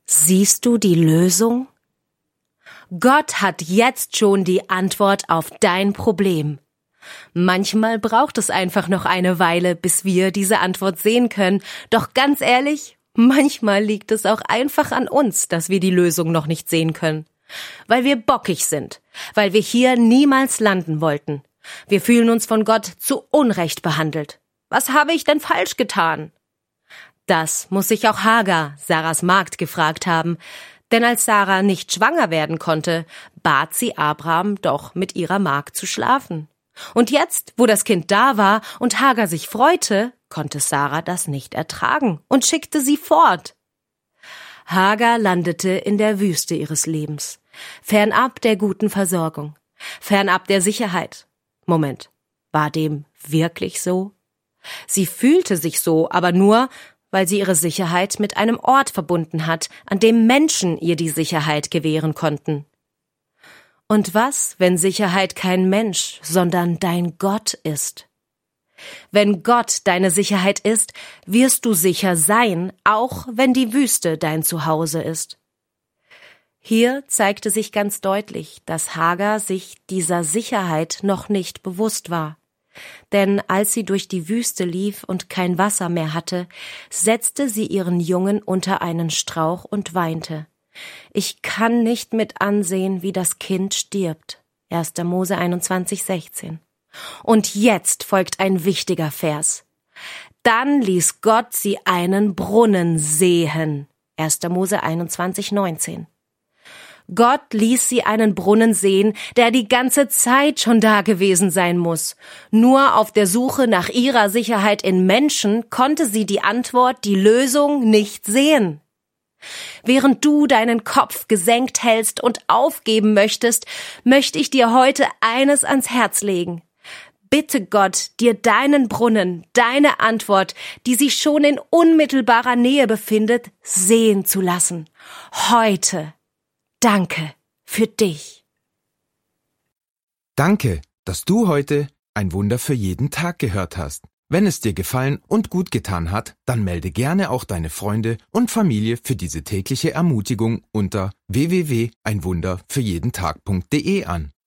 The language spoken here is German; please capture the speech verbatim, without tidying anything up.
Siehst du die Lösung? Gott hat jetzt schon die Antwort auf dein Problem. Manchmal braucht es einfach noch eine Weile, bis wir diese Antwort sehen können. Doch ganz ehrlich, manchmal liegt es auch einfach an uns, dass wir die Lösung noch nicht sehen können. Weil wir bockig sind, weil wir hier niemals landen wollten. Wir fühlen uns von Gott zu Unrecht behandelt. Was habe ich denn falsch getan? Das muss sich auch Hagar, Saras Magd, gefragt haben. Denn als Sarah nicht schwanger werden konnte, bat sie Abraham doch, mit ihrer Magd zu schlafen. Und jetzt, wo das Kind da war und Hagar sich freute, konnte Sarah das nicht ertragen und schickte sie fort. Hagar landete in der Wüste ihres Lebens, fernab der guten Versorgung, fernab der Sicherheit. Moment, war dem wirklich so? Sie fühlte sich so, aber nur, weil sie ihre Sicherheit mit einem Ort verbunden hat, an dem Menschen ihr die Sicherheit gewähren konnten. Und was, wenn Sicherheit kein Mensch, sondern dein Gott ist? Wenn Gott deine Sicherheit ist, wirst du sicher sein, auch wenn die Wüste dein Zuhause ist. Hier zeigte sich ganz deutlich, dass Hagar sich dieser Sicherheit noch nicht bewusst war. Denn als sie durch die Wüste lief und kein Wasser mehr hatte, setzte sie ihren Jungen unter einen Strauch und weinte. Ich kann nicht mit ansehen, wie das Kind stirbt. erster Mose einundzwanzig, sechzehn. Und jetzt folgt ein wichtiger Vers. Dann ließ Gott sie einen Brunnen sehen. erster Mose einundzwanzig, neunzehn. Gott ließ sie einen Brunnen sehen, der die ganze Zeit schon da gewesen sein muss. Nur auf der Suche nach ihrer Sicherheit in Menschen konnte sie die Antwort, die Lösung nicht sehen. Während du deinen Kopf gesenkt hältst und aufgeben möchtest, möchte ich dir heute eines ans Herz legen. Bitte Gott, dir deinen Brunnen, deine Antwort, die sich schon in unmittelbarer Nähe befindet, sehen zu lassen. Heute. Danke für dich. Danke, dass du heute ein Wunder für jeden Tag gehört hast. Wenn es dir gefallen und gut getan hat, dann melde gerne auch deine Freunde und Familie für diese tägliche Ermutigung unter w w w punkt ein wunder für jeden Tag punkt de an.